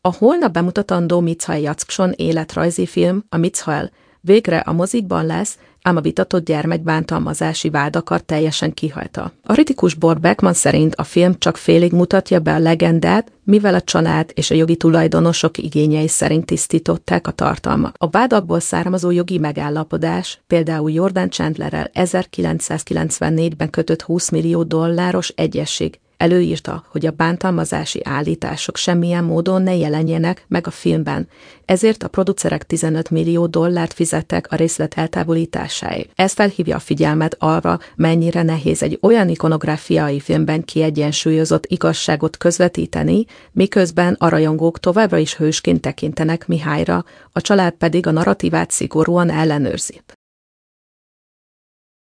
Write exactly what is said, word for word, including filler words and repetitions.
A holnap bemutatandó Michael Jackson életrajzi film, a Michael, végre a mozikban lesz, ám a vitatott gyermekbántalmazási vádakat teljesen kihajta. A kritikus Bob Beckman szerint a film csak félig mutatja be a legendát, mivel a család és a jogi tulajdonosok igényei szerint tisztították a tartalmat. A vádakból származó jogi megállapodás, például Jordan Chandlerrel ezerkilencszázkilencvennégyben kötött húsz millió dolláros egyezség előírta, hogy a bántalmazási állítások semmilyen módon ne jelenjenek meg a filmben, ezért a producerek tizenöt millió dollárt fizettek a részlet eltávolításáért. Ez felhívja a figyelmet arra, mennyire nehéz egy olyan ikonográfiai filmben kiegyensúlyozott igazságot közvetíteni, miközben a rajongók továbbra is hősként tekintenek Mihalyra, a család pedig a narratívát szigorúan ellenőrzi.